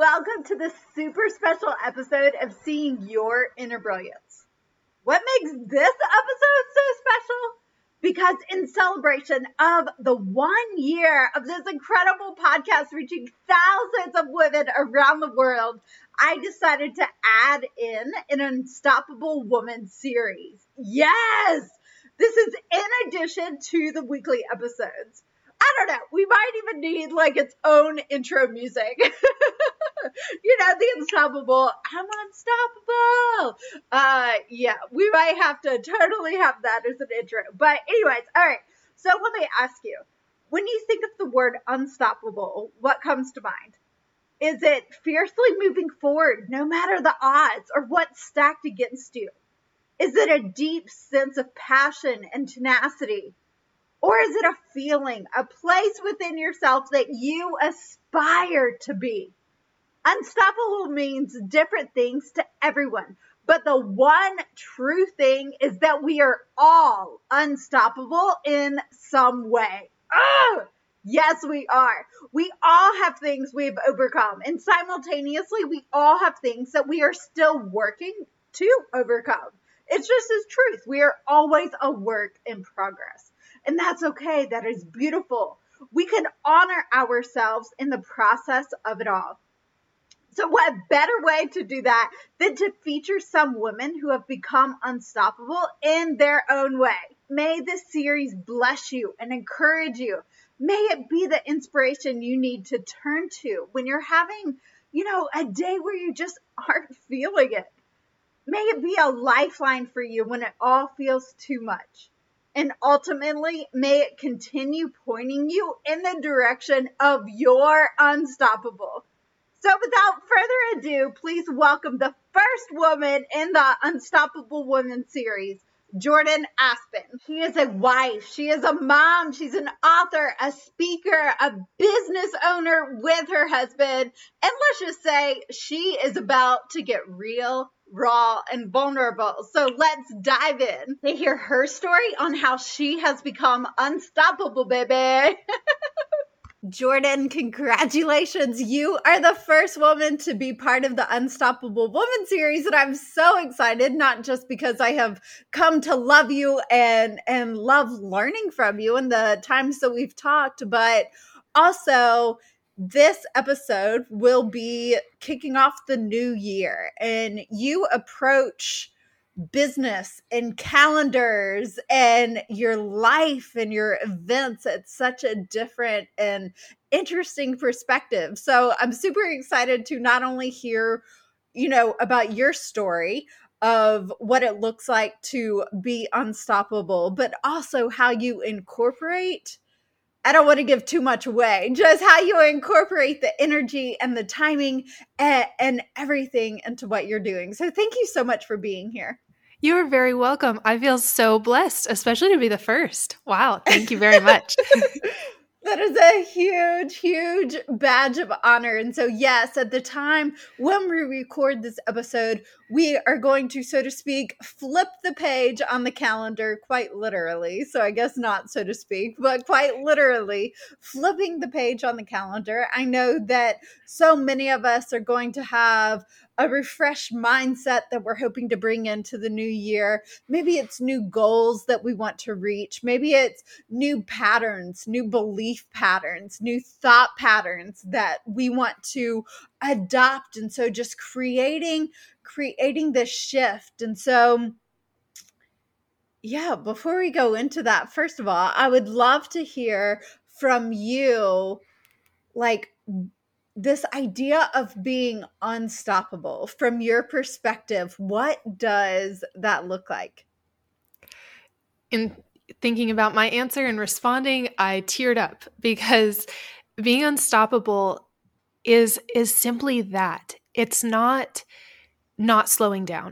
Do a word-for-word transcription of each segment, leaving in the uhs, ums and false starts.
welcome to this super special episode of Seeing Your Inner Brilliance. What makes this episode so special? Because in celebration of the one year of this incredible podcast reaching thousands of women around the world, I decided to add in an Unstoppable Woman series. Yes! This is in addition to the weekly episodes. I don't know, we might even need like its own intro music. You know, the Unstoppable, I'm unstoppable. Uh, yeah, we might have to totally have that as an intro. But anyways, all right. So let me ask you, when you think of the word unstoppable, what comes to mind? Is it fiercely moving forward no matter the odds or what's stacked against you? Is it a deep sense of passion and tenacity? Or is it a feeling, a place within yourself that you aspire to be? Unstoppable means different things to everyone, but the one true thing is that we are all unstoppable in some way. Oh, yes, we are. We all have things we've overcome, and simultaneously, we all have things that we are still working to overcome. It's just as truth. We are always a work in progress, and that's okay. That is beautiful. We can honor ourselves in the process of it all. So what better way to do that than to feature some women who have become unstoppable in their own way? May this series bless you and encourage you. May it be the inspiration you need to turn to when you're having, you know, a day where you just aren't feeling it. May it be a lifeline for you when it all feels too much. And ultimately, may it continue pointing you in the direction of your unstoppable. So without further ado, please welcome the first woman in the Unstoppable Woman series, Jordan Aspen. She is a wife, she is a mom, she's an author, a speaker, a business owner with her husband, and let's just say she is about to get real, raw, and vulnerable. So let's dive in to hear her story on how she has become unstoppable, baby. Jordan, congratulations. You are the first woman to be part of the Unstoppable Woman series. And I'm so excited, not just because I have come to love you and, and love learning from you in the times that we've talked, but also this episode will be kicking off the new year. And you approach business and calendars and your life and your events at such a different and interesting perspective. So I'm super excited to not only hear, you know, about your story of what it looks like to be unstoppable, but also how you incorporate, I don't want to give too much away, just how you incorporate the energy and the timing and, and everything into what you're doing. So thank you so much for being here. You're very welcome. I feel so blessed, especially to be the first. Wow. Thank you very much. That is a huge, huge badge of honor. And so, yes, at the time when we record this episode, we are going to, so to speak, flip the page on the calendar, quite literally. So I guess not so to speak, but quite literally flipping the page on the calendar. I know that so many of us are going to have a refreshed mindset that we're hoping to bring into the new year. Maybe it's new goals that we want to reach. Maybe it's new patterns, new belief patterns, new thought patterns that we want to adopt. And so just creating, creating this shift. And so, yeah, before we go into that, first of all, I would love to hear from you, like, this idea of being unstoppable from your perspective. What does that look like? In thinking about my answer and responding, I teared up because being unstoppable is is simply that. It's not not slowing down.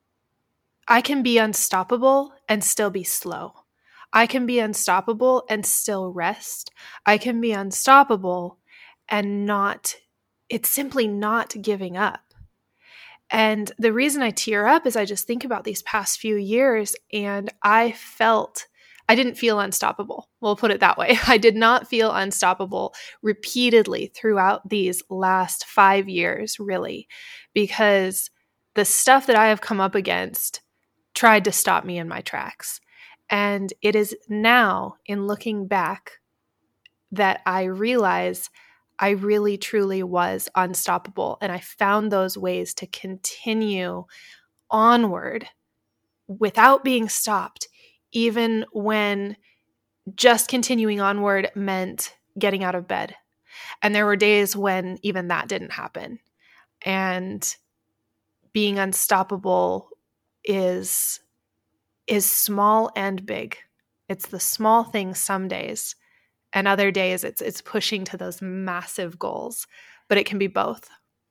I can be unstoppable and still be slow. I can be unstoppable and still rest. I can be unstoppable and not, it's simply not giving up. And the reason I tear up is I just think about these past few years and I felt, I didn't feel unstoppable. We'll put it that way. I did not feel unstoppable repeatedly throughout these last five years, really, because the stuff that I have come up against tried to stop me in my tracks. And it is now, in looking back, that I realize I really, truly was unstoppable. And I found those ways to continue onward without being stopped, even when just continuing onward meant getting out of bed. And there were days when even that didn't happen. And being unstoppable is, is small and big. It's the small things some days, and other days it's it's pushing to those massive goals, but it can be both.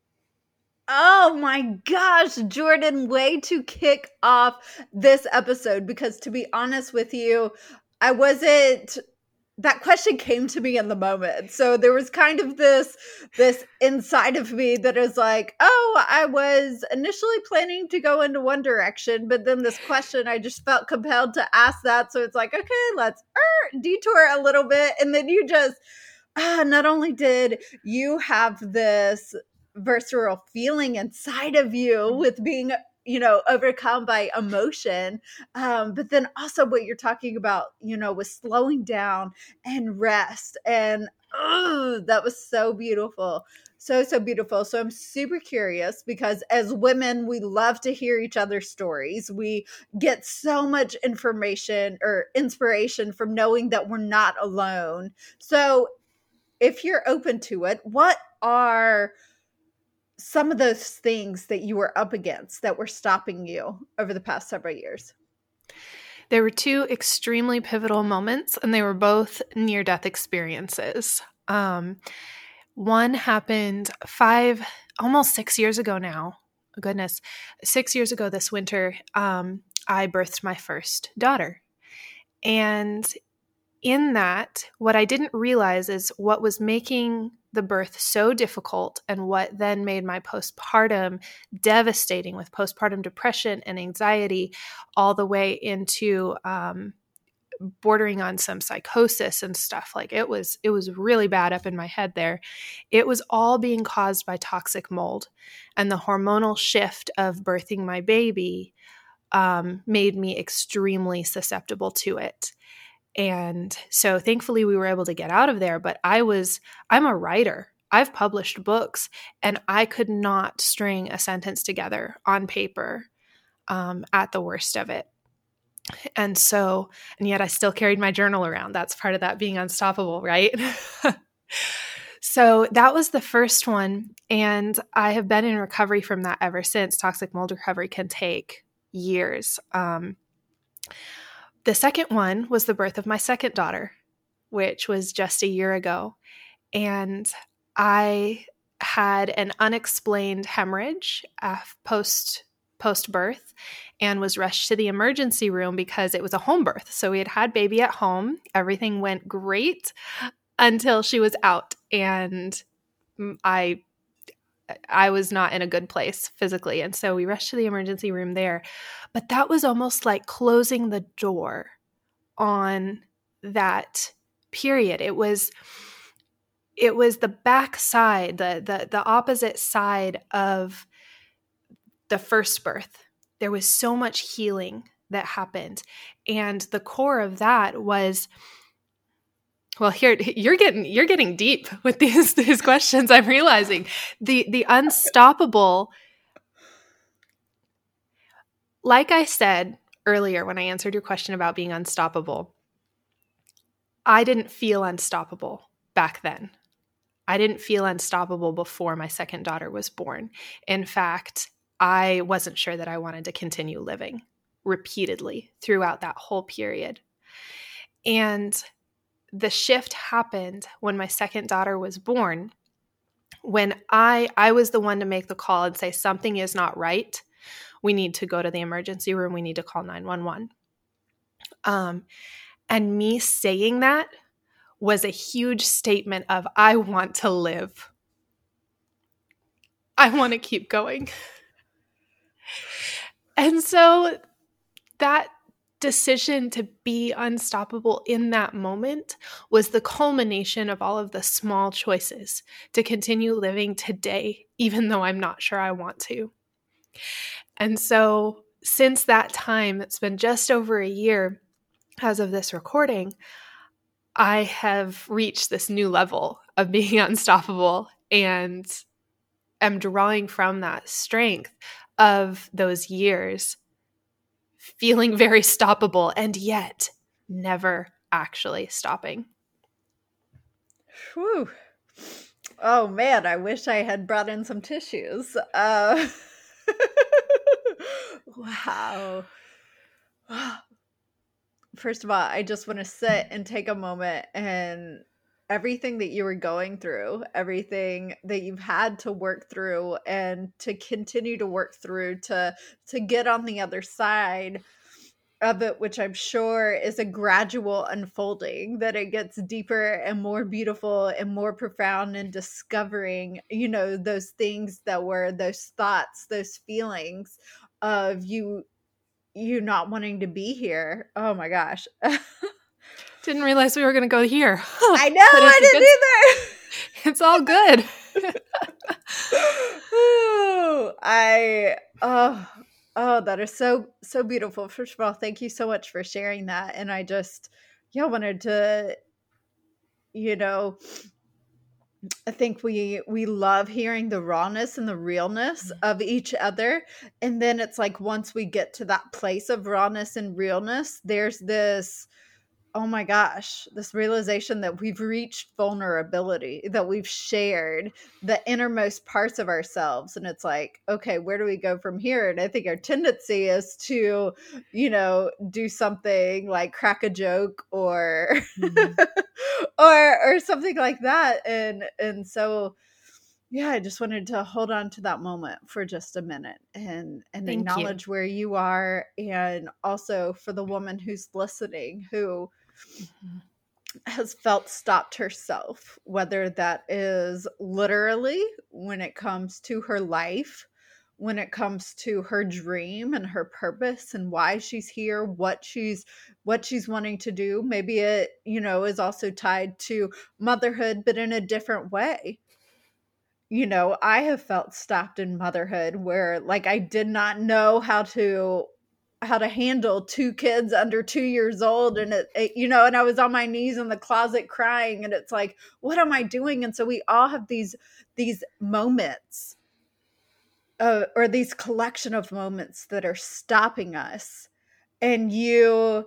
Oh my gosh, Jordan, way to kick off this episode, because to be honest with you, I wasn't, that question came to me in the moment. So there was kind of this, this inside of me that is like, oh, I was initially planning to go into one direction, but then this question, I just felt compelled to ask that. So it's like, okay, let's er, detour a little bit. And then you just, ah, not only did you have this visceral feeling inside of you with being, you know, overcome by emotion, um, but then also what you're talking about, you know, with slowing down and rest. And oh, that was so beautiful. So, so beautiful. So I'm super curious, because as women, we love to hear each other's stories. We get so much information or inspiration from knowing that we're not alone. So if you're open to it, what are some of those things that you were up against that were stopping you over the past several years? There were two extremely pivotal moments, and they were both near-death experiences. Um, one happened five, almost six years ago now. Oh, goodness. Six years ago this winter, um, I birthed my first daughter. And in that, what I didn't realize is what was making the birth so difficult, and what then made my postpartum devastating, with postpartum depression and anxiety, all the way into um, bordering on some psychosis and stuff. Like it was, it was really bad up in my head there. It was all being caused by toxic mold, and the hormonal shift of birthing my baby um, made me extremely susceptible to it. And so thankfully we were able to get out of there, but I was, I'm a writer. I've published books, and I could not string a sentence together on paper um, at the worst of it. And so, and yet I still carried my journal around. That's part of that being unstoppable, right? So that was the first one. And I have been in recovery from that ever since. Toxic mold recovery can take years. Um, The second one was the birth of my second daughter, which was just a year ago. And I had an unexplained hemorrhage uh, post post birth, and was rushed to the emergency room because it was a home birth. So we had had baby at home. Everything went great until she was out, and I I was not in a good place physically. And so we rushed to the emergency room there. But that was almost like closing the door on that period. It was it was the back side, the, the, the opposite side of the first birth. There was so much healing that happened. And the core of that was, well, here you're getting you're getting deep with these these questions. I'm realizing the the unstoppable. Like I said earlier when I answered your question about being unstoppable, I didn't feel unstoppable back then. I didn't feel unstoppable before my second daughter was born. In fact, I wasn't sure that I wanted to continue living repeatedly throughout that whole period. And the shift happened when my second daughter was born, when I I was the one to make the call and say something is not right. We need to go to the emergency room. We need to call nine one one. Um, and me saying that was a huge statement of, I want to live. I want to keep going. And so that decision to be unstoppable in that moment was the culmination of all of the small choices to continue living today, even though I'm not sure I want to. And so since that time, it's been just over a year as of this recording, I have reached this new level of being unstoppable and am drawing from that strength of those years, feeling very stoppable and yet never actually stopping. Whew. Oh man, I wish I had brought in some tissues. Uh, wow. First of all, I just want to sit and take a moment, and everything that you were going through, everything that you've had to work through and to continue to work through to to get on the other side of it, which I'm sure is a gradual unfolding, that it gets deeper and more beautiful and more profound, and discovering, you know, those things that were those thoughts, those feelings of you you not wanting to be here. Oh my gosh. Didn't realize we were going to go here. Huh. I know, I didn't good, either. It's all good. Ooh, I, oh, oh, that is so, so beautiful. First of all, thank you so much for sharing that. And I just, yeah, wanted to, you know, I think we we love hearing the rawness and the realness of each other. And then it's like, once we get to that place of rawness and realness, there's this, oh my gosh, this realization that we've reached vulnerability, that we've shared the innermost parts of ourselves. And it's like, okay, where do we go from here? And I think our tendency is to, you know, do something like crack a joke or mm-hmm. or or something like that. And and so yeah, I just wanted to hold on to that moment for just a minute and and Thank acknowledge you. where you are, and also for the woman who's listening who mm-hmm. has felt stopped herself, whether that is literally when it comes to her life, when it comes to her dream and her purpose and why she's here, what she's what she's wanting to do. Maybe it, you know, is also tied to motherhood, but in a different way. You know, I have felt stopped in motherhood where, like, I did not know how to how to handle two kids under two years old. And it, it, you know, and I was on my knees in the closet crying, and it's like, what am I doing? And so we all have these, these moments uh, or these collection of moments that are stopping us. And you,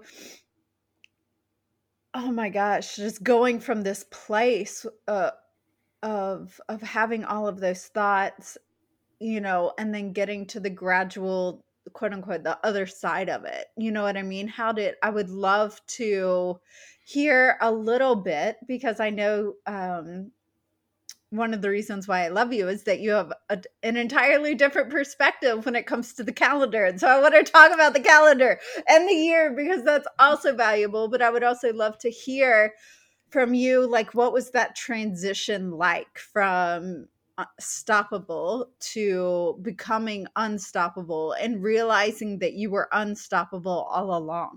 oh my gosh, just going from this place uh, of, of having all of those thoughts, you know, and then getting to the gradual, quote unquote, the other side of it. You know what I mean? How did, I would love to hear a little bit, because I know um, one of the reasons why I love you is that you have a, an entirely different perspective when it comes to the calendar. And so I want to talk about the calendar and the year, because that's also valuable. But I would also love to hear from you, like, what was that transition like from stoppable to becoming unstoppable and realizing that you were unstoppable all along?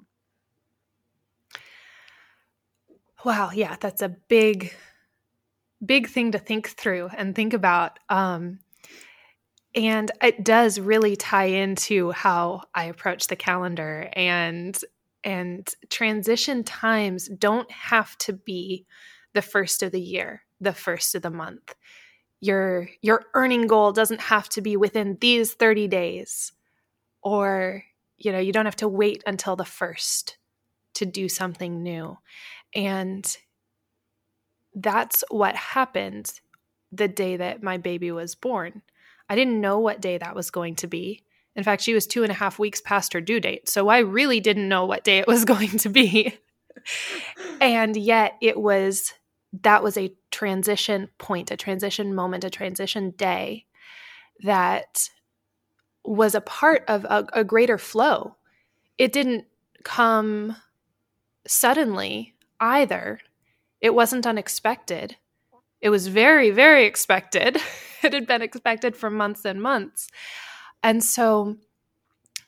Wow. Yeah, that's a big, big thing to think through and think about. Um, and it does really tie into how I approach the calendar, and and transition times don't have to be the first of the year, the first of the month. Your your earning goal doesn't have to be within these thirty days, or, you know, you don't have to wait until the first to do something new. And that's what happened the day that my baby was born. I didn't know what day that was going to be. In fact, she was two and a half weeks past her due date. So I really didn't know what day it was going to be. And yet it was, that was a transition point, a transition moment, a transition day that was a part of a, a greater flow. It didn't come suddenly either. It wasn't unexpected. It was very, very expected. It had been expected for months and months. And so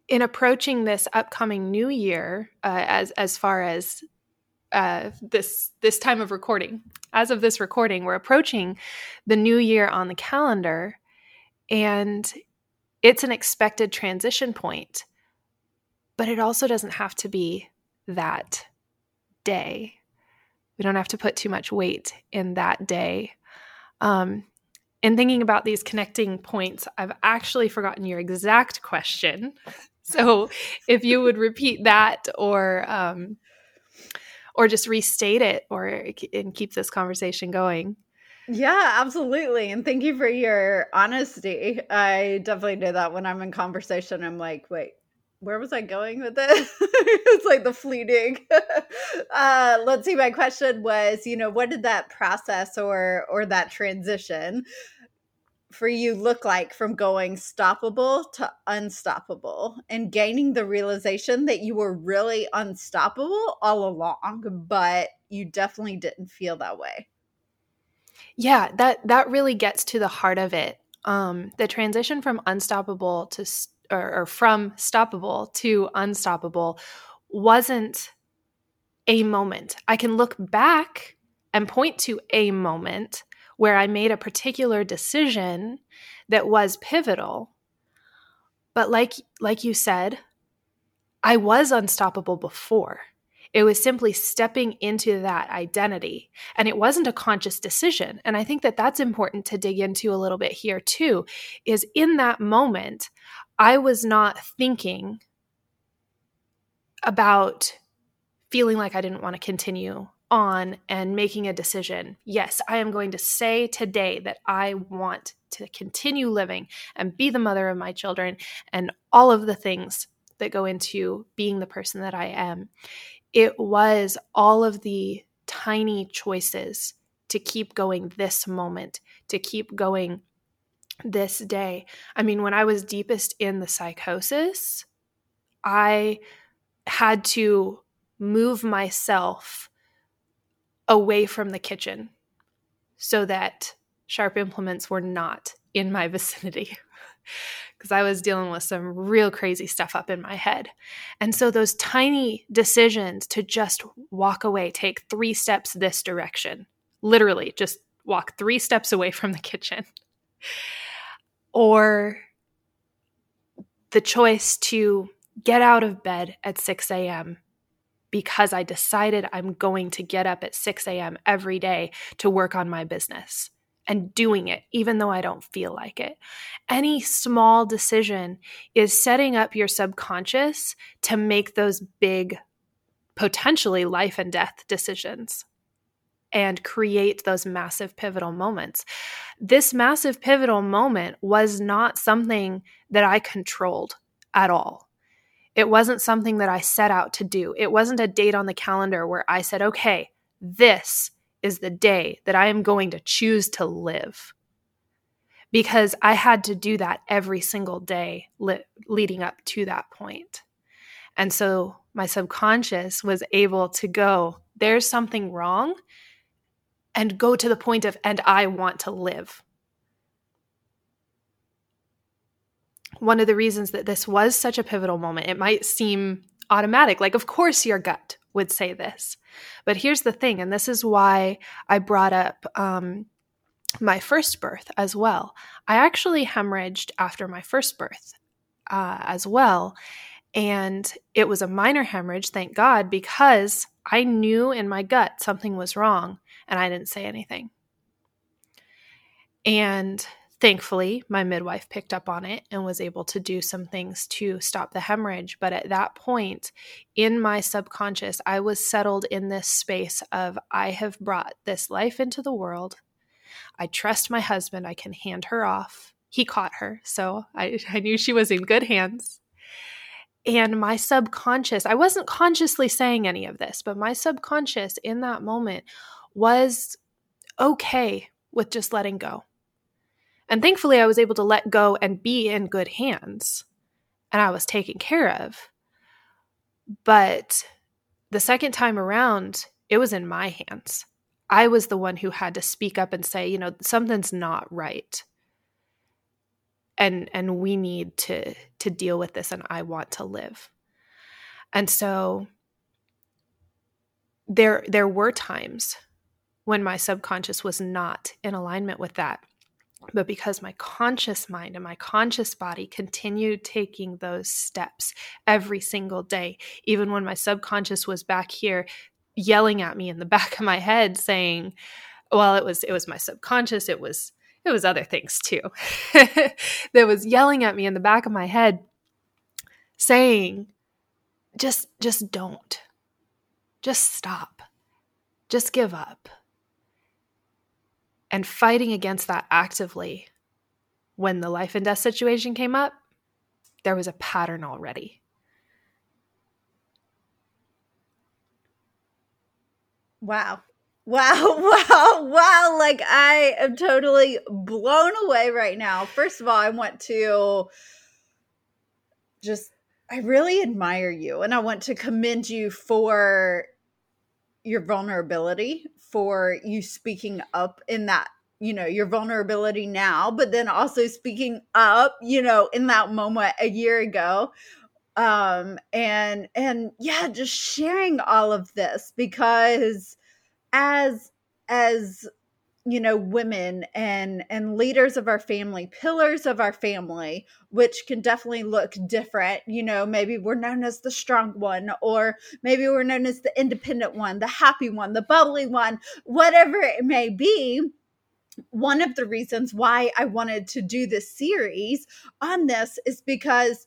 in approaching this upcoming new year, uh, as as far as uh, this this time of recording, as of this recording, we're approaching the new year on the calendar, and it's an expected transition point, but it also doesn't have to be that day. We don't have to put too much weight in that day. Um, in thinking about these connecting points, I've actually forgotten your exact question. So if you would repeat that, or um, or just restate it, or and keep this conversation going. Yeah, absolutely. And thank you for your honesty. I definitely do that when I'm in conversation. I'm like, wait, where was I going with this? It's like the fleeting. uh, let's see. My question was, you know, what did that process or or that transition for you look like from going stoppable to unstoppable, and gaining the realization that you were really unstoppable all along, but you definitely didn't feel that way? Yeah, that that really gets to the heart of it. Um, the transition from unstoppable to or, or from stoppable to unstoppable wasn't a moment. I can look back and point to a moment where I made a particular decision that was pivotal. But like like you said, I was unstoppable before. It was simply stepping into that identity. And it wasn't a conscious decision. And I think that that's important to dig into a little bit here too, is in that moment, I was not thinking about feeling like I didn't want to continue on and making a decision. Yes, I am going to say today that I want to continue living and be the mother of my children and all of the things that go into being the person that I am. It was all of the tiny choices to keep going this moment, to keep going this day. I mean, when I was deepest in the psychosis, I had to move myself away from the kitchen so that sharp implements were not in my vicinity, because I was dealing with some real crazy stuff up in my head. And so those tiny decisions to just walk away, take three steps this direction, literally just walk three steps away from the kitchen, or the choice to get out of bed at six a.m. because I decided I'm going to get up at six a.m. every day to work on my business, and doing it even though I don't feel like it. Any small decision is setting up your subconscious to make those big, potentially life and death decisions and create those massive pivotal moments. This massive pivotal moment was not something that I controlled at all. It wasn't something that I set out to do. It wasn't a date on the calendar where I said, okay, this is the day that I am going to choose to live. Because I had to do that every single day le- leading up to that point. And so my subconscious was able to go, there's something wrong, and go to the point of, and I want to live. One of the reasons that this was such a pivotal moment, it might seem automatic, like, of course your gut would say this. But here's the thing, and this is why I brought up um, my first birth as well. I actually hemorrhaged after my first birth uh, as well. And it was a minor hemorrhage, thank God, because I knew in my gut something was wrong, and I didn't say anything. And thankfully, my midwife picked up on it and was able to do some things to stop the hemorrhage. But at that point, in my subconscious, I was settled in this space of, I have brought this life into the world. I trust my husband. I can hand her off. He caught her, so I, I knew she was in good hands. And my subconscious, I wasn't consciously saying any of this, but my subconscious in that moment was okay with just letting go. And thankfully, I was able to let go and be in good hands, and I was taken care of. But the second time around, it was in my hands. I was the one who had to speak up and say, you know, something's not right. and and we need to to deal with this, and I want to live. And so there there were times when my subconscious was not in alignment with that. But because my conscious mind and my conscious body continued taking those steps every single day, even when my subconscious was back here yelling at me in the back of my head saying, well, it was it was my subconscious, it was it was other things too, that was yelling at me in the back of my head saying, just just don't. Just stop. Just give up. And fighting against that actively when the life and death situation came up, there was a pattern already. Wow. Wow, wow, wow. Like, I am totally blown away right now. First of all, I want to just, I really admire you, and I want to commend you for your vulnerability, for you speaking up in that, you know, your vulnerability now, but then also speaking up, you know, in that moment a year ago. Um, and, and yeah, just sharing all of this, because as, as, you know, women and, and leaders of our family, pillars of our family, which can definitely look different. You know, maybe we're known as the strong one, or maybe we're known as the independent one, the happy one, the bubbly one, whatever it may be. One of the reasons why I wanted to do this series on this is because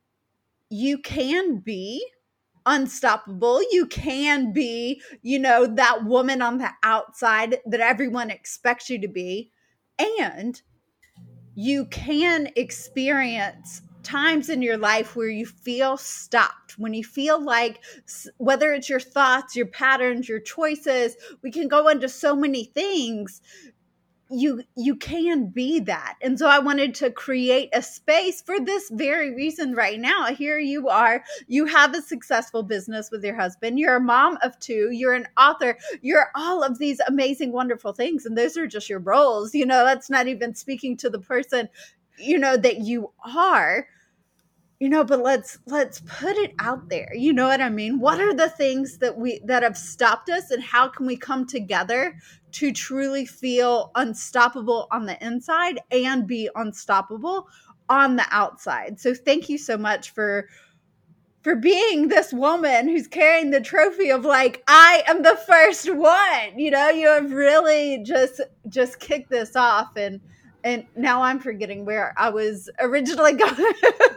you can be unstoppable. You can be, you know, that woman on the outside that everyone expects you to be. And you can experience times in your life where you feel stopped, when you feel like, whether it's your thoughts, your patterns, your choices, we can go into so many things. You you can be that. And so I wanted to create a space for this very reason right now. Here you are, you have a successful business with your husband, you're a mom of two, you're an author, you're all of these amazing, wonderful things. And those are just your roles. You know, that's not even speaking to the person, you know, that you are. You know, but let's let's put it out there. You know what I mean? What are the things that we that have stopped us, and how can we come together to truly feel unstoppable on the inside and be unstoppable on the outside? So thank you so much for for being this woman who's carrying the trophy of, like, I am the first one. You know, you have really just just kicked this off, and and now I'm forgetting where I was originally going.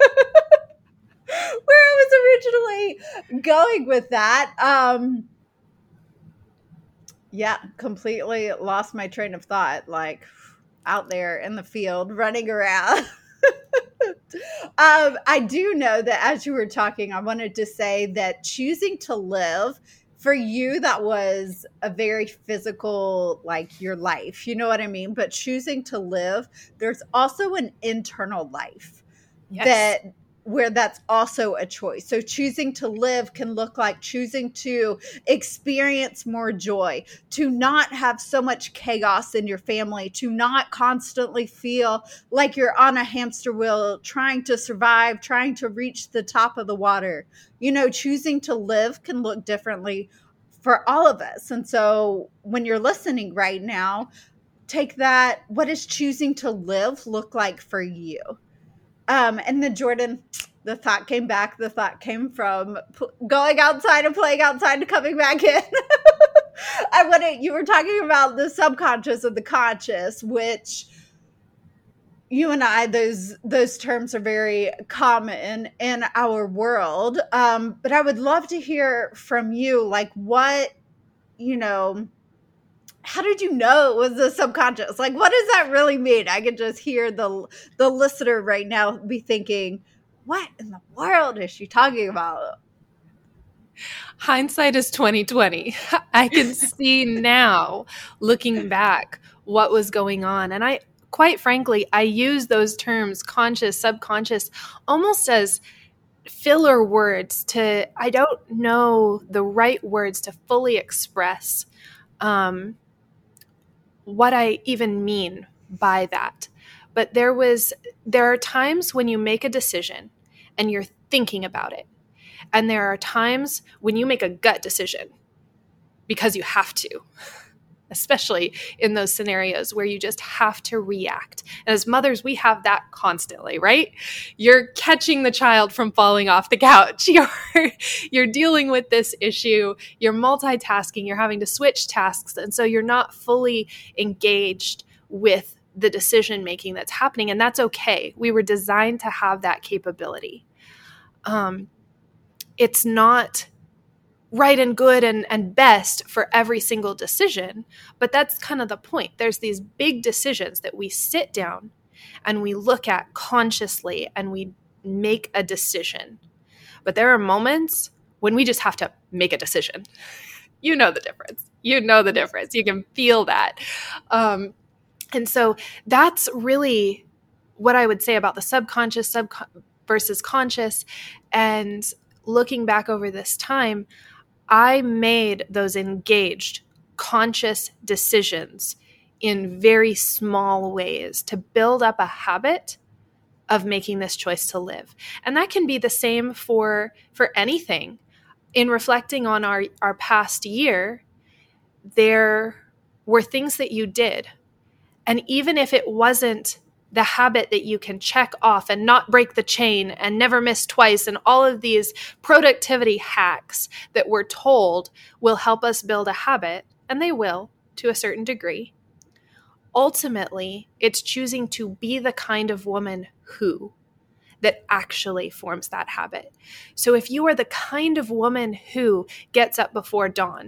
Where I was originally going with that. Um, yeah, completely lost my train of thought, like out there in the field running around. um, I do know that as you were talking, I wanted to say that choosing to live, for you, that was a very physical, like your life, you know what I mean? But choosing to live, there's also an internal life. Yes. that where that's also a choice. So choosing to live can look like choosing to experience more joy, to not have so much chaos in your family, to not constantly feel like you're on a hamster wheel, trying to survive, trying to reach the top of the water. You know, choosing to live can look differently for all of us. And so when you're listening right now, take that, what does choosing to live look like for you? Um, and then Jordan, the thought came back. The thought came from p- going outside and playing outside and coming back in. I wanted, you were talking about the subconscious and the conscious, which you and I, those those terms are very common in our world. Um, but I would love to hear from you, like, what, you know, how did you know it was the subconscious? Like, what does that really mean? I could just hear the the listener right now be thinking, what in the world is she talking about? Hindsight is twenty twenty. I can see now, looking back, what was going on. And I, quite frankly, I use those terms, conscious, subconscious, almost as filler words to, I don't know the right words to fully express um, what I even mean by that. but there was, there are times when you make a decision and you're thinking about it. And there are times when you make a gut decision because you have to, especially in those scenarios where you just have to react. And as mothers, we have that constantly, right? You're catching the child from falling off the couch. You're, you're dealing with this issue. You're multitasking. You're having to switch tasks. And so you're not fully engaged with the decision-making that's happening. And that's okay. We were designed to have that capability. Um, it's not right and good and, and best for every single decision. But that's kind of the point. There's these big decisions that we sit down and we look at consciously and we make a decision. But there are moments when we just have to make a decision. You know the difference. You know the difference. You can feel that. Um, and so that's really what I would say about the subconscious sub versus conscious. And looking back over this time, I made those engaged, conscious decisions in very small ways to build up a habit of making this choice to live. And that can be the same for, for anything. In reflecting on our, our past year, there were things that you did. And even if it wasn't the habit that you can check off and not break the chain and never miss twice and all of these productivity hacks that we're told will help us build a habit, and they will to a certain degree. Ultimately, it's choosing to be the kind of woman who that actually forms that habit. So if you are the kind of woman who gets up before dawn,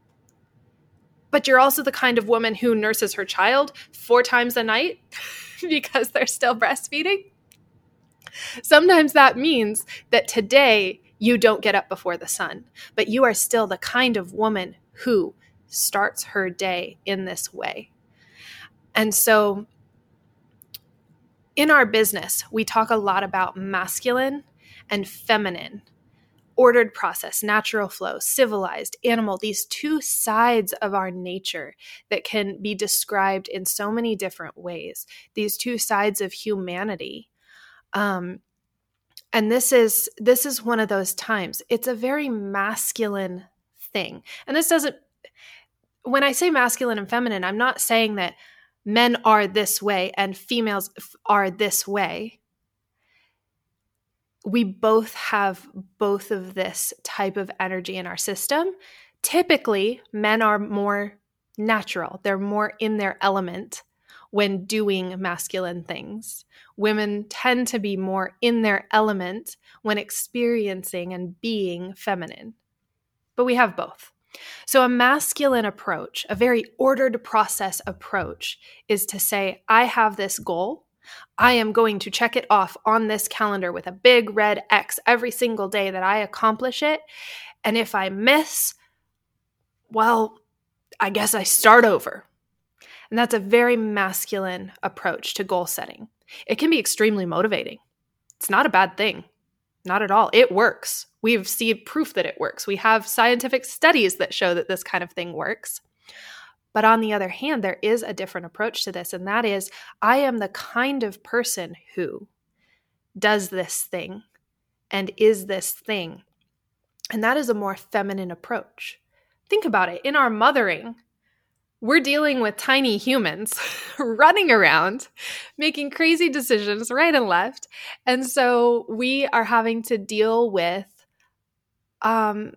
but you're also the kind of woman who nurses her child four times a night because they're still breastfeeding, sometimes that means that today you don't get up before the sun, but you are still the kind of woman who starts her day in this way. And so in our business, we talk a lot about masculine and feminine, ordered process, natural flow, civilized, animal, these two sides of our nature that can be described in so many different ways, these two sides of humanity. Um, and this is this is one of those times. It's a very masculine thing. And this doesn't, when I say masculine and feminine, I'm not saying that men are this way and females are this way. We both have both of this type of energy in our system. Typically, men are more natural. They're more in their element when doing masculine things. Women tend to be more in their element when experiencing and being feminine. But we have both. So a masculine approach, a very ordered process approach, is to say, I have this goal. I am going to check it off on this calendar with a big red X every single day that I accomplish it. And if I miss, well, I guess I start over. And that's a very masculine approach to goal setting. It can be extremely motivating. It's not a bad thing. Not at all. It works. We've seen proof that it works. We have scientific studies that show that this kind of thing works. But on the other hand, there is a different approach to this, and that is, I am the kind of person who does this thing and is this thing. And that is a more feminine approach. Think about it. In our mothering, we're dealing with tiny humans running around, making crazy decisions right and left. And so we are having to deal with, um,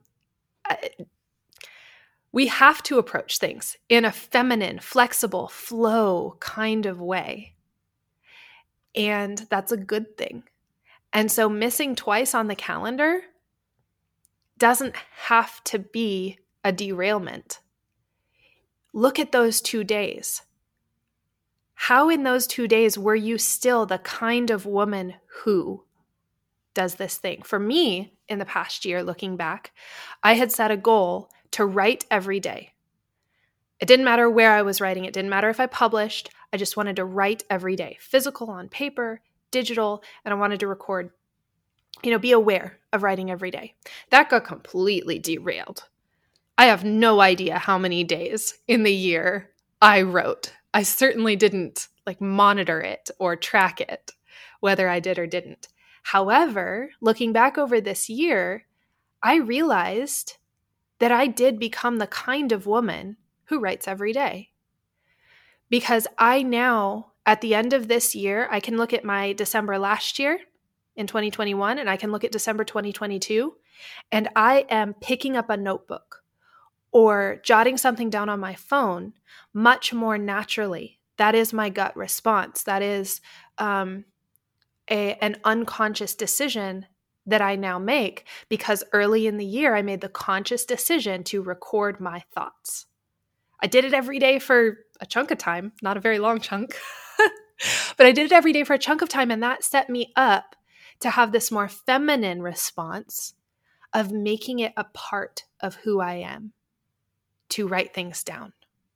we have to approach things in a feminine, flexible, flow kind of way. And that's a good thing. And so missing twice on the calendar doesn't have to be a derailment. Look at those two days. How in those two days were you still the kind of woman who does this thing? For me, in the past year, looking back, I had set a goal to write every day. It didn't matter where I was writing. It didn't matter if I published. I just wanted to write every day, physical on paper, digital, and I wanted to record, you know, be aware of writing every day. That got completely derailed. I have no idea how many days in the year I wrote. I certainly didn't like monitor it or track it, whether I did or didn't. However, looking back over this year, I realized that I did become the kind of woman who writes every day. Because I now, at the end of this year, I can look at my December last year in twenty twenty-one, and I can look at December twenty twenty-two, and I am picking up a notebook or jotting something down on my phone much more naturally. That is my gut response. That is um, a, an unconscious decision that I now make, because early in the year, I made the conscious decision to record my thoughts. I did it every day for a chunk of time, not a very long chunk, but I did it every day for a chunk of time, and that set me up to have this more feminine response of making it a part of who I am, to write things down.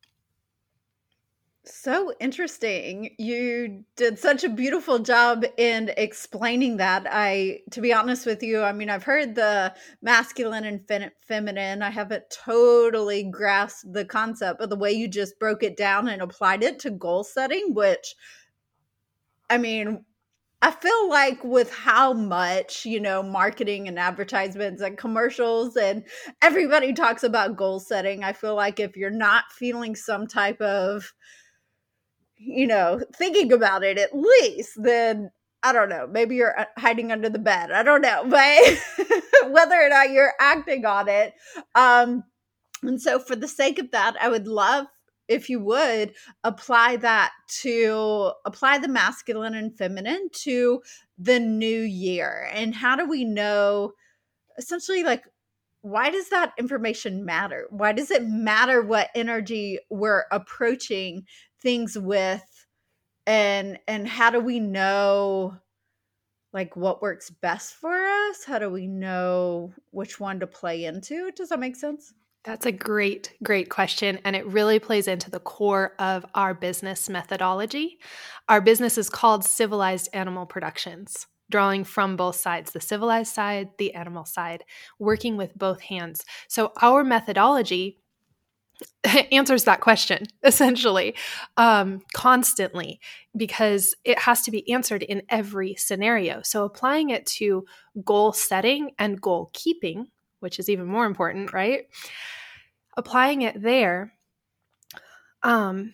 So interesting. You did such a beautiful job in explaining that. I, to be honest with you, I mean, I've heard the masculine and fem- feminine. I haven't totally grasped the concept, but the way you just broke it down and applied it to goal setting, which, I mean, I feel like with how much, you know, marketing and advertisements and commercials and everybody talks about goal setting, I feel like if you're not feeling some type of, you know, thinking about it at least, then I don't know, maybe you're hiding under the bed. I don't know, but whether or not you're acting on it. Um, and so for the sake of that, I would love if you would apply that to apply the masculine and feminine to the new year. And how do we know essentially, like, why does that information matter? Why does it matter what energy we're approaching things with? And and how do we know, like, what works best for us? How do we know which one to play into? Does that make sense? That's a great, great question. And it really plays into the core of our business methodology. Our business is called Civilized Animal Productions, drawing from both sides, the civilized side, the animal side, working with both hands. So our methodology answers that question, essentially, um, constantly, because it has to be answered in every scenario. So applying it to goal setting and goal keeping, which is even more important, right? Applying it there, um,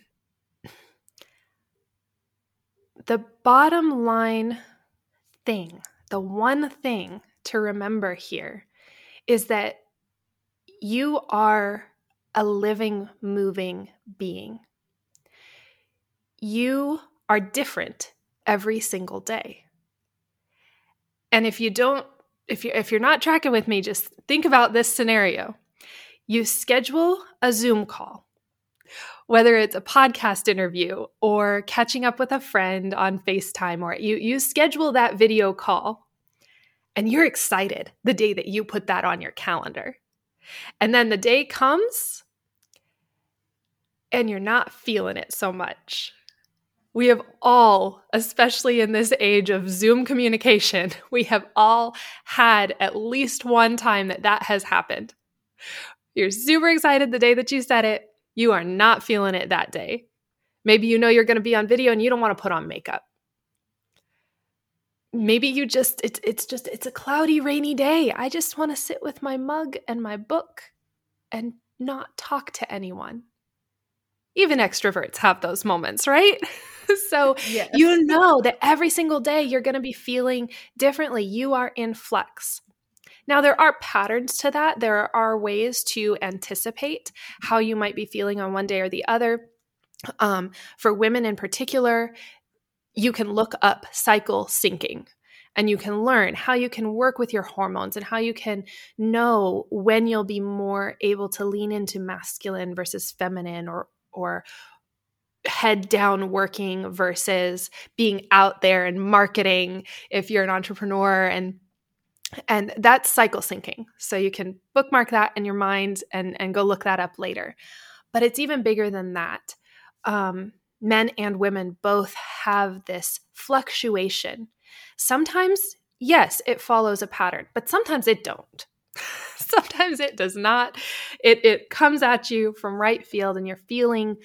the bottom line thing, the one thing to remember here is that you are a living, moving being. You are different every single day. And if you don't, if you're, if you're not tracking with me, just think about this scenario. You schedule a Zoom call, whether it's a podcast interview or catching up with a friend on FaceTime, or you, you schedule that video call and you're excited the day that you put that on your calendar. And then the day comes and you're not feeling it so much. We have all, especially in this age of Zoom communication, we have all had at least one time that that has happened. You're super excited the day that you said it. You are not feeling it that day. Maybe you know you're going to be on video and you don't want to put on makeup. Maybe you just, it's it's just, it's a cloudy, rainy day. I just want to sit with my mug and my book and not talk to anyone. Even extroverts have those moments, right? So yes. You know that every single day you're going to be feeling differently. You are in flux. Now, there are patterns to that. There are ways to anticipate how you might be feeling on one day or the other. Um, for women in particular, you can look up cycle syncing, and you can learn how you can work with your hormones and how you can know when you'll be more able to lean into masculine versus feminine, or or head down working versus being out there and marketing if you're an entrepreneur. And And that's cycle syncing. So you can bookmark that in your mind and, and go look that up later. But it's even bigger than that. Um, men and women both have this fluctuation. Sometimes, yes, it follows a pattern, but sometimes it don't. Sometimes it does not. It, it comes at you from right field and you're feeling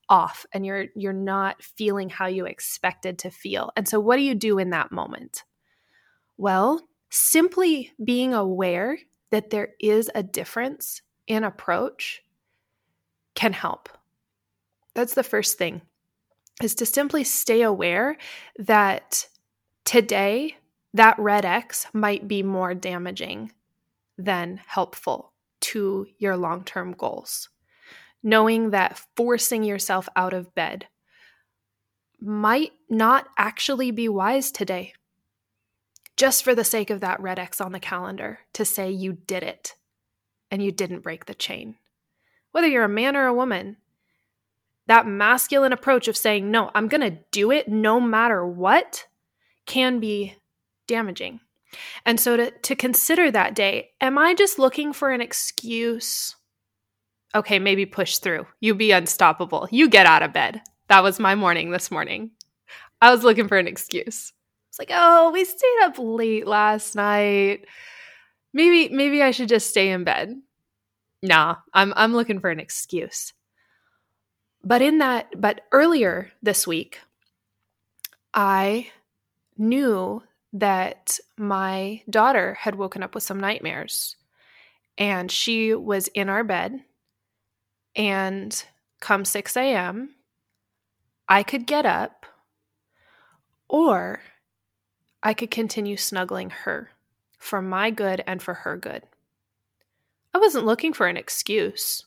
off and you're you're not feeling how you expected to feel. And so what do you do in that moment? Well, simply being aware that there is a difference in approach can help. That's the first thing, is to simply stay aware that today that red X might be more damaging than helpful to your long-term goals. Knowing that forcing yourself out of bed might not actually be wise today, just for the sake of that red X on the calendar to say you did it and you didn't break the chain. Whether you're a man or a woman, that masculine approach of saying, no, I'm going to do it no matter what, can be damaging. And so to, to consider that day, am I just looking for an excuse? Okay, maybe push through. You be unstoppable. You get out of bed. That was my morning this morning. I was looking for an excuse. It's like, oh, we stayed up late last night. Maybe, maybe I should just stay in bed. Nah, I'm I'm looking for an excuse. But in that, but earlier this week, I knew that my daughter had woken up with some nightmares, and she was in our bed, and come six a.m., I could get up, or I could continue snuggling her for my good and for her good. I wasn't looking for an excuse,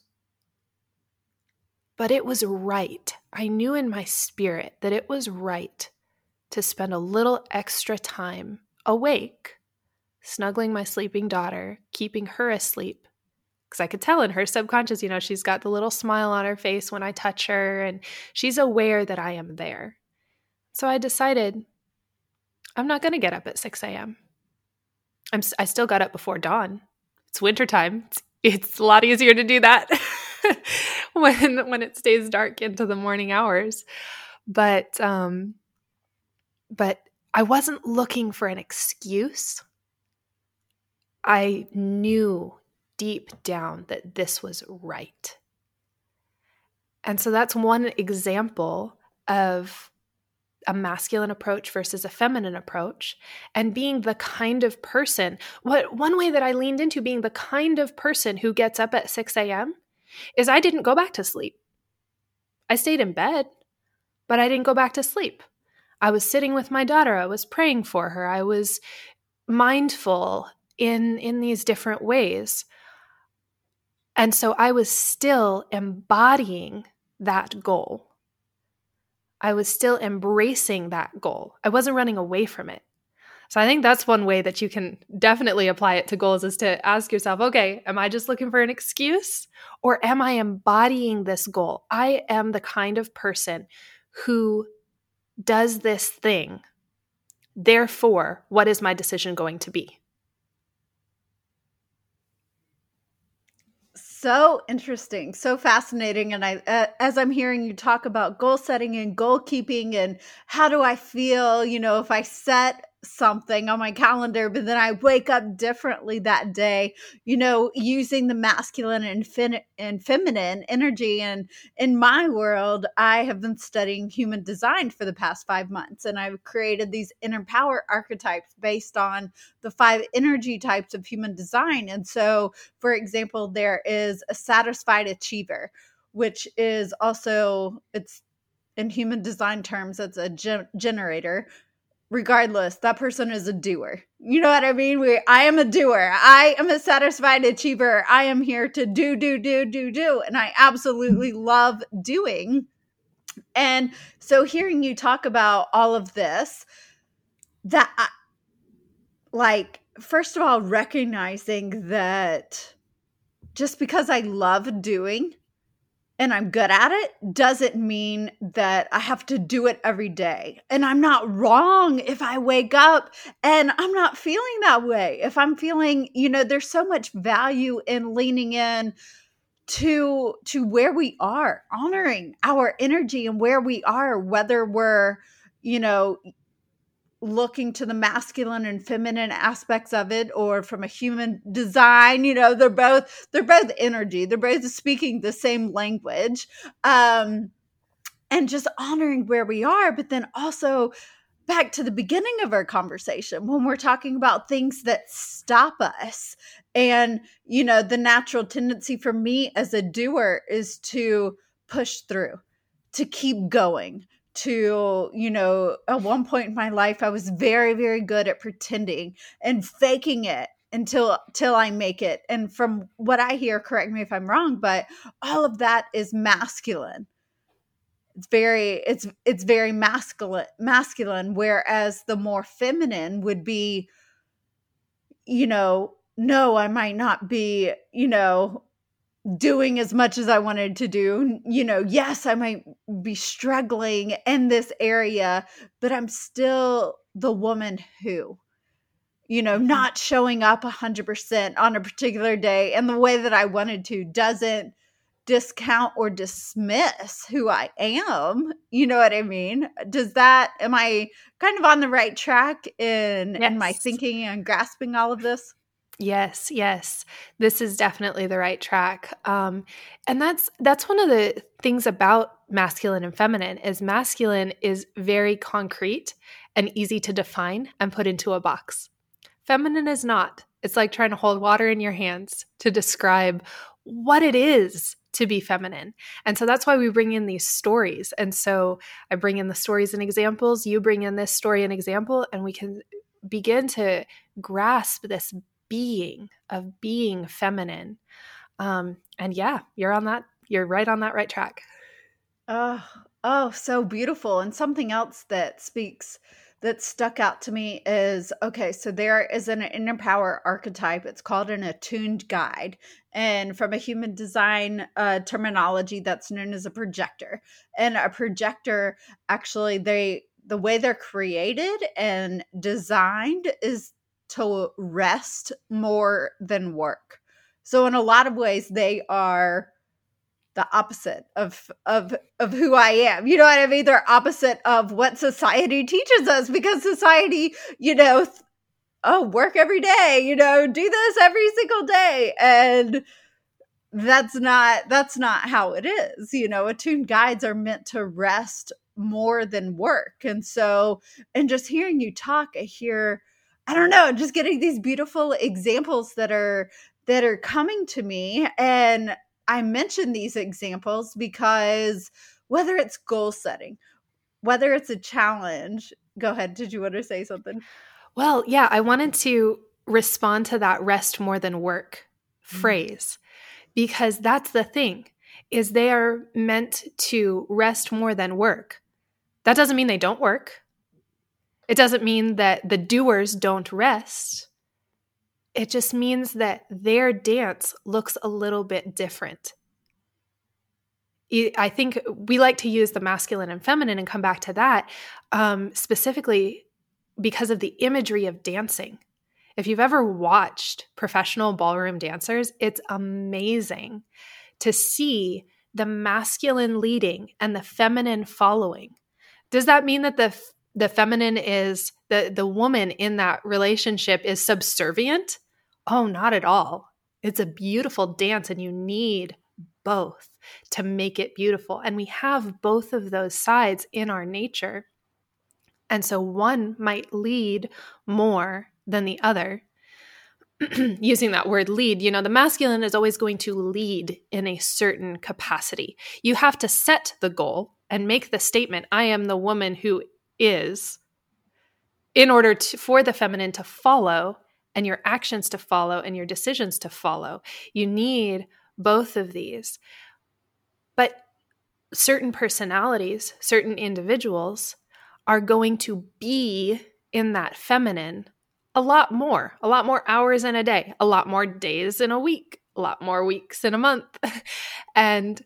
but it was right. I knew in my spirit that it was right to spend a little extra time awake, snuggling my sleeping daughter, keeping her asleep. Because I could tell in her subconscious, you know, she's got the little smile on her face when I touch her, and she's aware that I am there. So I decided I'm not going to get up at six a.m. I'm, I still got up before dawn. It's wintertime. It's, it's a lot easier to do that when when it stays dark into the morning hours. But um, but I wasn't looking for an excuse. I knew deep down that this was right. And so that's one example of a masculine approach versus a feminine approach, and being the kind of person, what one way that I leaned into being the kind of person who gets up at six a.m. is I didn't go back to sleep. I stayed in bed, but I didn't go back to sleep. I was sitting with my daughter. I was praying for her. I was mindful in, in these different ways. And so I was still embodying that goal. I was still embracing that goal. I wasn't running away from it. So I think that's one way that you can definitely apply it to goals, is to ask yourself, okay, am I just looking for an excuse, or am I embodying this goal? I am the kind of person who does this thing. Therefore, what is my decision going to be? So interesting, so fascinating. And I, uh, as I'm hearing you talk about goal setting and goal keeping, and how do I feel, you know, if I set something on my calendar, but then I wake up differently that day, you know, using the masculine and, fin- and feminine energy. And in my world, I have been studying human design for the past five months, and I've created these inner power archetypes based on the five energy types of human design. And so, for example, there is a satisfied achiever, which is also, it's in human design terms, it's a ge- generator. Regardless, that person is a doer. You know what I mean? We, I am a doer. I am a satisfied achiever. I am here to do, do, do, do, do. And I absolutely love doing. And so hearing you talk about all of this, that I, like, first of all, recognizing that just because I love doing and I'm good at it doesn't mean that I have to do it every day. And I'm not wrong if I wake up and I'm not feeling that way. If I'm feeling, you know, there's so much value in leaning in to, to where we are, honoring our energy and where we are, whether we're, you know, looking to the masculine and feminine aspects of it, or from a human design, you know, they're both, they're both energy. They're both speaking the same language. Um, and just honoring where we are, but then also back to the beginning of our conversation when we're talking about things that stop us. And, you know, the natural tendency for me as a doer is to push through, to keep going, to, you know, at one point in my life, I was very, very good at pretending and faking it until till I make it. And from what I hear, correct me if I'm wrong, but all of that is masculine. It's very it's it's very masculine masculine, whereas the more feminine would be, you know, no, I might not be, you know, doing as much as I wanted to do. You know, yes, I might be struggling in this area, but I'm still the woman who, you know, not showing up one hundred percent on a particular day and the way that I wanted to doesn't discount or dismiss who I am. You know what I mean? Does that, am I kind of on the right track in, Yes. in my thinking and grasping all of this? Yes, yes. This is definitely the right track. Um, and that's that's one of the things about masculine and feminine is masculine is very concrete and easy to define and put into a box. Feminine is not. It's like trying to hold water in your hands to describe what it is to be feminine. And so that's why we bring in these stories. And so I bring in the stories and examples, you bring in this story and example, and we can begin to grasp this being of being feminine. Um, and yeah, you're on that. You're right on that right track. Oh, oh, so beautiful. And something else that speaks that stuck out to me is, okay, so there is an inner power archetype. It's called an attuned guide. And from a human design uh, terminology, that's known as a projector. And a projector, actually, they the way they're created and designed is to rest more than work. So in a lot of ways, they are the opposite of of of who I am. You know what I mean? They're opposite of what society teaches us, because society, you know, th- oh, work every day, you know, do this every single day. And that's not that's not how it is. You know, attuned guides are meant to rest more than work. And so, and just hearing you talk, I hear, I don't know, just getting these beautiful examples that are that are coming to me. And I mention these examples because whether it's goal setting, whether it's a challenge, go ahead. Did you want to say something? Well, yeah, I wanted to respond to that rest more than work phrase, because that's the thing, is they are meant to rest more than work. That doesn't mean they don't work. It doesn't mean that the doers don't rest. It just means that their dance looks a little bit different. I think we like to use the masculine and feminine and come back to that um, specifically because of the imagery of dancing. If you've ever watched professional ballroom dancers, it's amazing to see the masculine leading and the feminine following. Does that mean that the the feminine is, the, the woman in that relationship is subservient? Oh, not at all. It's a beautiful dance, and you need both to make it beautiful. And we have both of those sides in our nature. And so one might lead more than the other. Using that word lead, you know, the masculine is always going to lead in a certain capacity. You have to set the goal and make the statement, I am the woman who is, in order to, for the feminine to follow and your actions to follow and your decisions to follow. You need both of these. But certain personalities, certain individuals are going to be in that feminine a lot more, a lot more hours in a day, a lot more days in a week, a lot more weeks in a month. And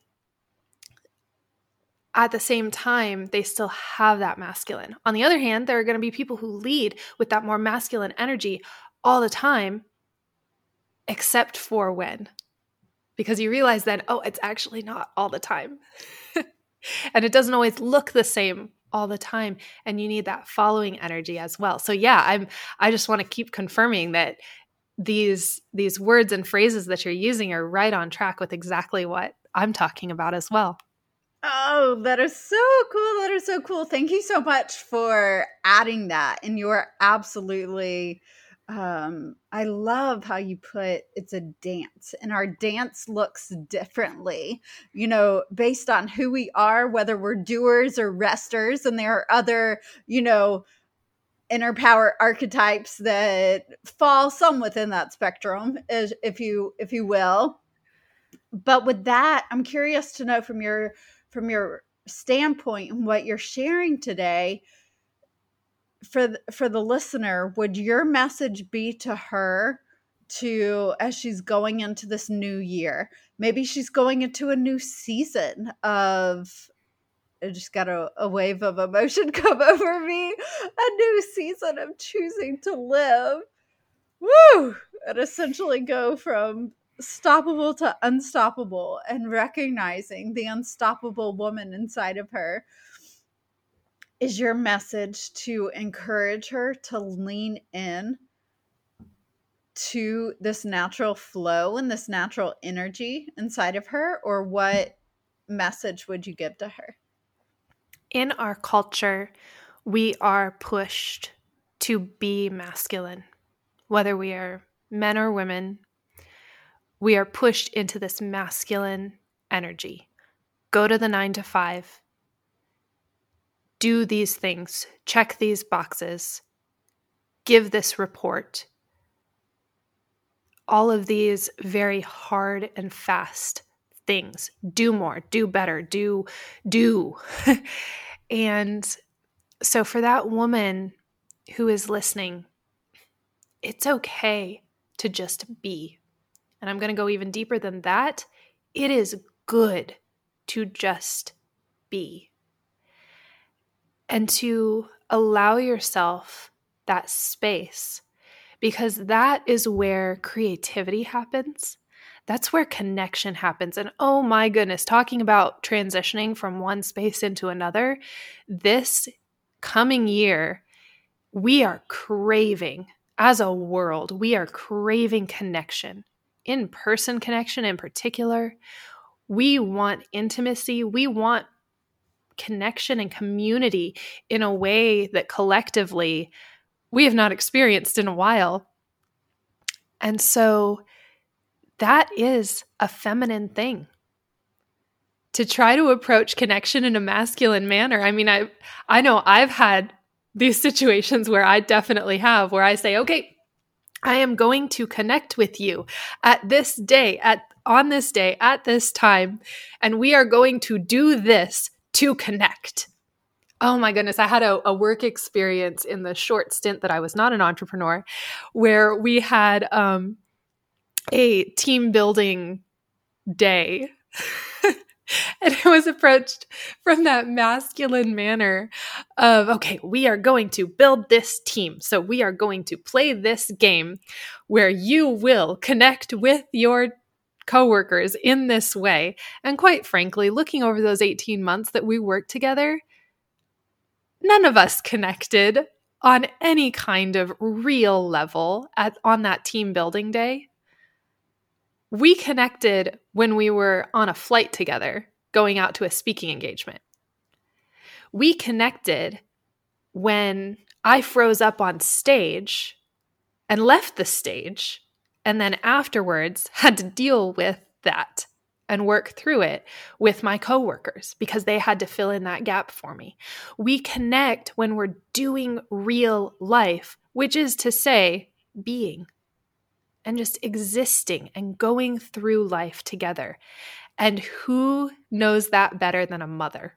at the same time, they still have that masculine. On the other hand, there are going to be people who lead with that more masculine energy all the time, except for when. Because you realize then, oh, it's actually not all the time. And it doesn't always look the same all the time. And you need that following energy as well. So yeah, I'm I just want to keep confirming that these these words and phrases that you're using are right on track with exactly what I'm talking about as well. Oh, that is so cool. That is so cool. Thank you so much for adding that. And you are absolutely, um, I love how you put it's a dance, and our dance looks differently, you know, based on who we are, whether we're doers or resters. And there are other, you know, inner power archetypes that fall some within that spectrum, as if you if you will. But with that, I'm curious to know from your from your standpoint and what you're sharing today, for the, for the listener, would your message be to her, to as she's going into this new year? Maybe she's going into a new season of, I just got a, a wave of emotion come over me, a new season of choosing to live. Woo! And essentially go from stoppable to unstoppable, and recognizing the unstoppable woman inside of her. Is your message to encourage her to lean in to this natural flow and this natural energy inside of her? Or what message would you give to her? In our culture, we are pushed to be masculine, whether we are men or women. We are pushed into this masculine energy. Go to the nine to five. Do these things. Check these boxes. Give this report. All of these very hard and fast things. Do more, do better, do, do. And so for that woman who is listening, it's okay to just be. And I'm going to go even deeper than that. It is good to just be. And to allow yourself that space, because that is where creativity happens. That's where connection happens. And oh my goodness, talking about transitioning from one space into another, this coming year, we are craving, as a world, we are craving connection, in-person connection in particular. We want intimacy. We want connection and community in a way that collectively we have not experienced in a while. And so that is a feminine thing, to try to approach connection in a masculine manner. I mean, I I know I've had these situations where I definitely have, where I say, okay, I am going to connect with you at this day, at on this day, at this time, and we are going to do this to connect. Oh my goodness, I had a, a work experience in the short stint that I was not an entrepreneur, where we had um, a team building day. And it was approached from that masculine manner of, okay, we are going to build this team. So we are going to play this game where you will connect with your coworkers in this way. And quite frankly, looking over those eighteen months that we worked together, none of us connected on any kind of real level at, on that team building day. We connected when we were on a flight together, going out to a speaking engagement. We connected when I froze up on stage and left the stage, and then afterwards had to deal with that and work through it with my coworkers because they had to fill in that gap for me. We connect when we're doing real life, which is to say, being. And just existing and going through life together. And who knows that better than a mother?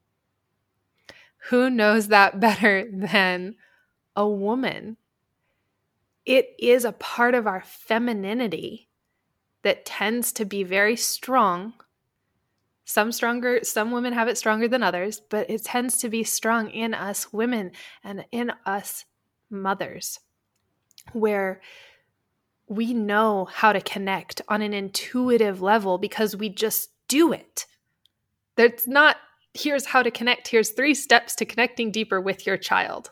Who knows that better than a woman? It is a part of our femininity that tends to be very strong. Some stronger, some women have it stronger than others, but it tends to be strong in us women and in us mothers, where we know how to connect on an intuitive level because we just do it. There's not, here's how to connect. Here's three steps to connecting deeper with your child.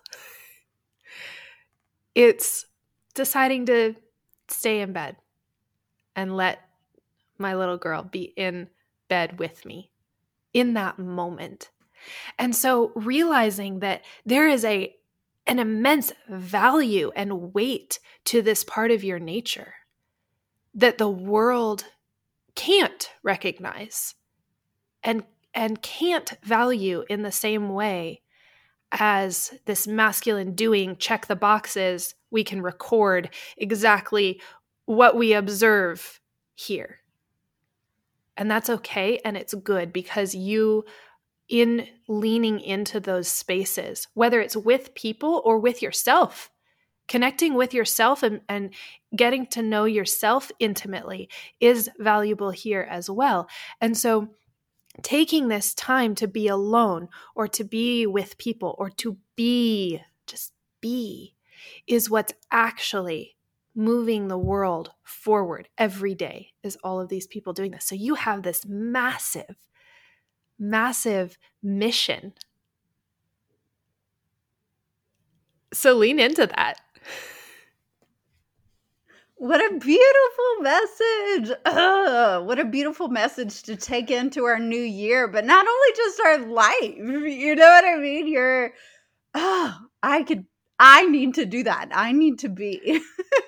It's deciding to stay in bed and let my little girl be in bed with me in that moment. And so realizing that there is a an immense value and weight to this part of your nature that the world can't recognize and and can't value in the same way as this masculine doing, check the boxes, we can record exactly what we observe here. And that's okay, and it's good, because you, in leaning into those spaces, whether it's with people or with yourself, connecting with yourself and, and getting to know yourself intimately is valuable here as well. And so taking this time to be alone or to be with people or to be, just be, is what's actually moving the world forward every day, is all of these people doing this. So you have this massive, massive mission. So lean into that. What a beautiful message. Ugh, what a beautiful message to take into our new year, but not only just our life. You know what I mean? You're, oh, I could, I need to do that. I need to be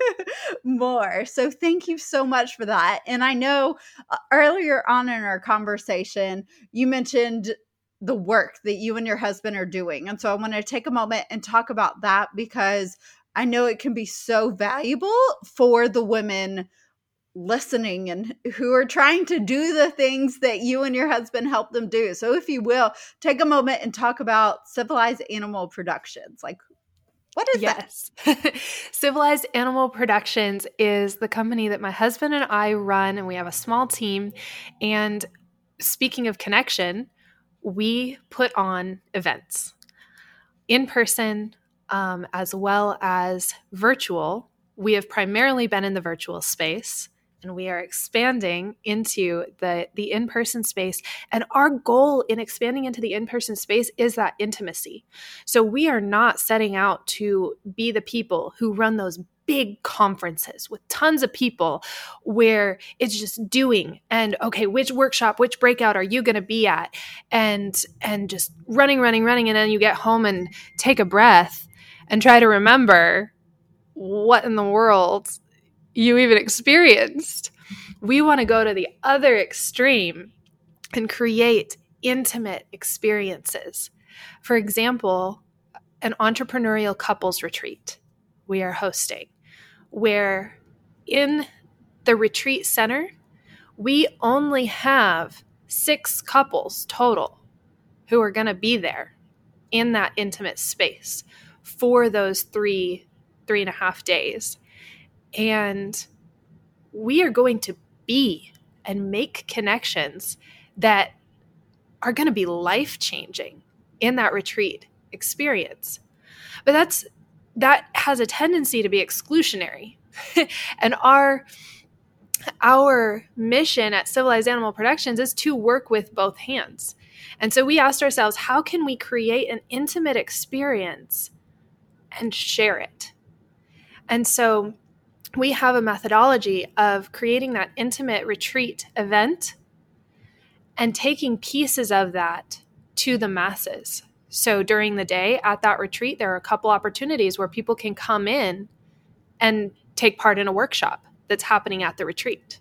more. So thank you so much for that. And I know uh, earlier on in our conversation, you mentioned the work that you and your husband are doing. And so I want to take a moment and talk about that, because I know it can be so valuable for the women listening and who are trying to do the things that you and your husband help them do. So if you will, take a moment and talk about Civilized Animal Productions. Like, what is yes. that? Civilized Animal Productions is the company that my husband and I run, and we have a small team. And speaking of connection, we put on events in person, Um, as well as virtual. We have primarily been in the virtual space, and we are expanding into the, the in-person space. And our goal in expanding into the in-person space is that intimacy. So we are not setting out to be the people who run those big conferences with tons of people where it's just doing and, okay, which workshop, which breakout are you going to be at? And, and just running, running, running. And then you get home and take a breath and try to remember what in the world you even experienced. We want to go to the other extreme and create intimate experiences. For example, an entrepreneurial couples retreat we are hosting, where in the retreat center, we only have six couples total who are going to be there in that intimate space for those three, three and a half days. And we are going to be and make connections that are going to be life-changing in that retreat experience. But that's that has a tendency to be exclusionary. And our our mission at Civilized Animal Productions is to work with both hands. And so we asked ourselves, how can we create an intimate experience and share it? And so we have a methodology of creating that intimate retreat event and taking pieces of that to the masses. So during the day at that retreat, there are a couple opportunities where people can come in and take part in a workshop that's happening at the retreat.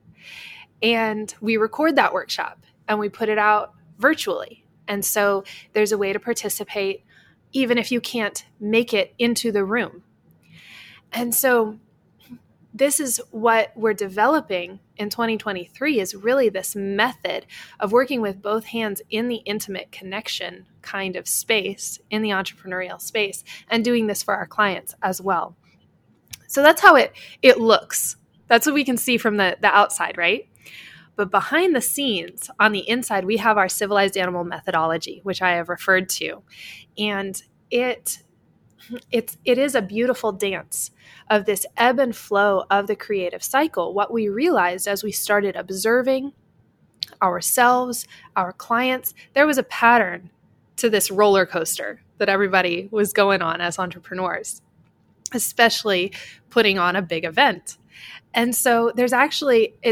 And we record that workshop and we put it out virtually. And so there's a way to participate even if you can't make it into the room. And so this is what we're developing in twenty twenty-three, is really this method of working with both hands in the intimate connection kind of space, in the entrepreneurial space, and doing this for our clients as well. So that's how it it looks. That's what we can see from the, the outside, right? But behind the scenes, on the inside, we have our Civilized Animal methodology, which I have referred to. And it it's it is a beautiful dance of this ebb and flow of the creative cycle. What we realized as we started observing ourselves, our clients, there was a pattern to this roller coaster that everybody was going on as entrepreneurs, especially putting on a big event. And so there's actually, it's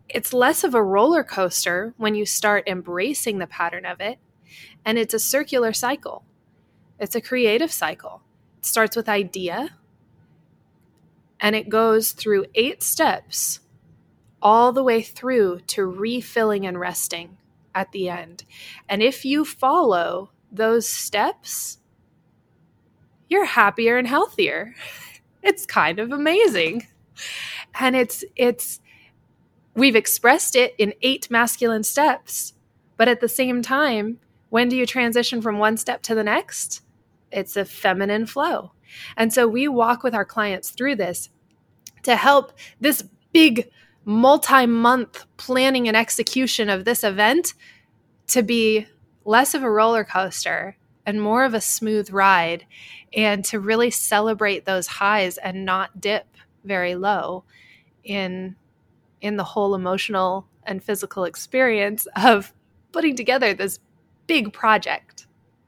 it's less of a roller coaster when you start embracing the pattern of it. And it's a circular cycle. It's a creative cycle. It starts with idea, and it goes through eight steps all the way through to refilling and resting at the end. And if you follow those steps, you're happier and healthier. It's kind of amazing. And it's, it's, we've expressed it in eight masculine steps, but at the same time, when do you transition from one step to the next? It's a feminine flow. And so we walk with our clients through this to help this big multi-month planning and execution of this event to be less of a roller coaster and more of a smooth ride, and to really celebrate those highs and not dip very low in, in the whole emotional and physical experience of putting together this big project.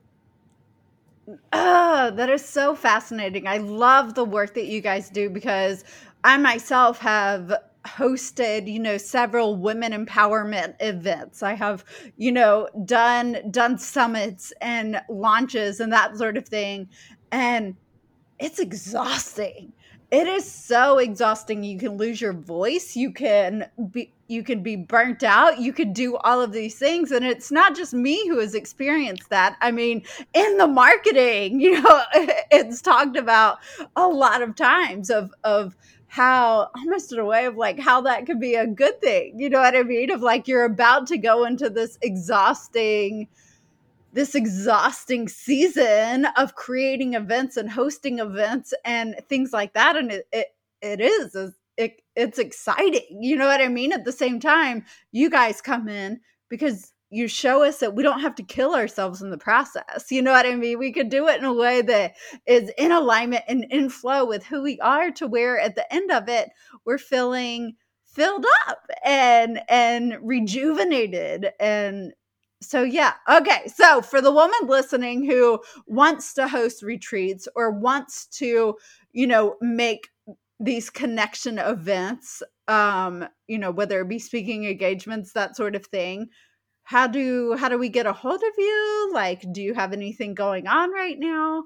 Oh, that is so fascinating. I love the work that you guys do, because I myself have hosted, you know, several women empowerment events. I have, you know, done, done summits and launches and that sort of thing. And it's exhausting. It is so exhausting. You can lose your voice. You can be, you can be burnt out. You could do all of these things. And it's not just me who has experienced that. I mean, in the marketing, you know, it's talked about a lot of times of, of how, almost in a way of like how that could be a good thing. You know what I mean? Of like, you're about to go into this exhausting this exhausting season of creating events and hosting events and things like that. And it, it, it is, it, it's exciting. You know what I mean? At the same time, you guys come in because you show us that we don't have to kill ourselves in the process. You know what I mean? We could do it in a way that is in alignment and in flow with who we are, to where at the end of it, we're feeling filled up and, and rejuvenated. And so, yeah. Okay. So for the woman listening who wants to host retreats or wants to, you know, make these connection events, um, you know, whether it be speaking engagements, that sort of thing, how do, how do we get a hold of you? Like, do you have anything going on right now?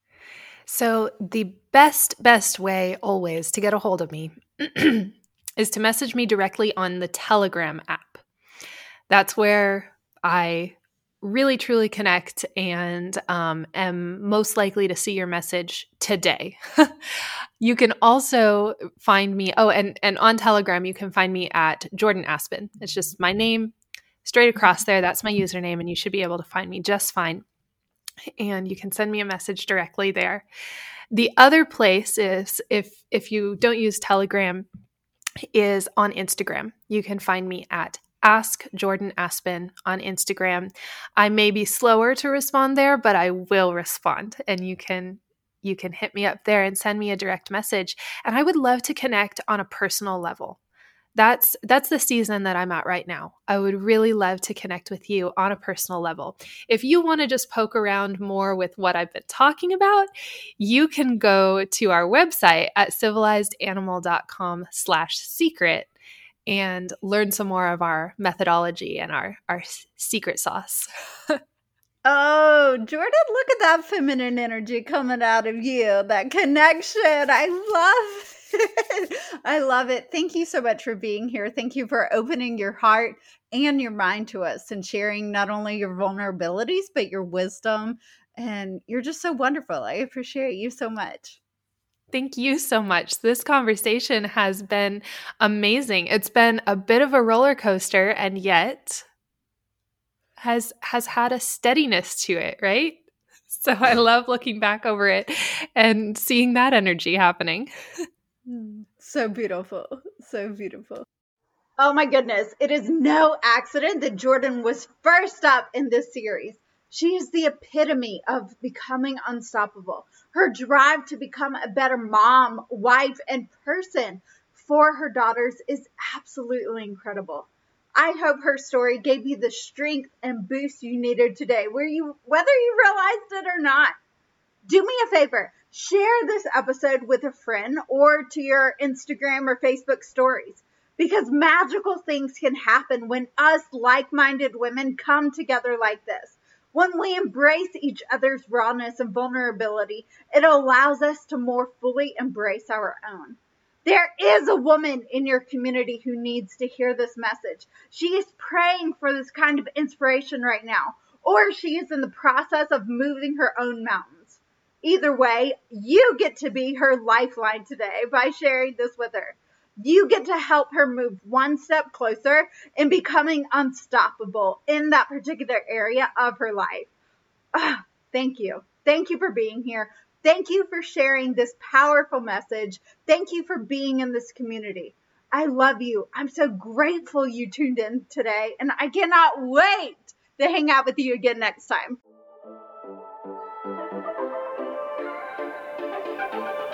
So the best, best way always to get a hold of me is to message me directly on the Telegram app. That's where I really, truly connect and um, am most likely to see your message today. You can also find me, oh, and, and on Telegram, you can find me at Jordan Aspen. It's just my name straight across there. That's my username, and you should be able to find me just fine. And you can send me a message directly there. The other place is, if if you don't use Telegram, is on Instagram. You can find me at Ask Jordan Aspen on Instagram. I may be slower to respond there, but I will respond, and you can you can hit me up there and send me a direct message. And I would love to connect on a personal level. That's that's the season that I'm at right now. I would really love to connect with you on a personal level. If you want to just poke around more with what I've been talking about, you can go to our website at civilizedanimal.com slash secret and learn some more of our methodology and our, our secret sauce. Oh, Jordan, look at that feminine energy coming out of you, that connection. I love it. I love it. Thank you so much for being here. Thank you for opening your heart and your mind to us and sharing not only your vulnerabilities, but your wisdom. And you're just so wonderful. I appreciate you so much. Thank you so much. This conversation has been amazing. It's been a bit of a roller coaster, and yet has has had a steadiness to it, right? So I love looking back over it and seeing that energy happening. So beautiful. So beautiful. Oh my goodness. It is no accident that Jordan was first up in this series. She is the epitome of becoming unstoppable. Her drive to become a better mom, wife, and person for her daughters is absolutely incredible. I hope her story gave you the strength and boost you needed today, where you, whether you realized it or not. Do me a favor, share this episode with a friend or to your Instagram or Facebook stories, because magical things can happen when us like-minded women come together like this. When we embrace each other's rawness and vulnerability, it allows us to more fully embrace our own. There is a woman in your community who needs to hear this message. She is praying for this kind of inspiration right now, or she is in the process of moving her own mountains. Either way, you get to be her lifeline today by sharing this with her. You get to help her move one step closer in becoming unstoppable in that particular area of her life. Ah, thank you. Thank you for being here. Thank you for sharing this powerful message. Thank you for being in this community. I love you. I'm so grateful you tuned in today, and I cannot wait to hang out with you again next time.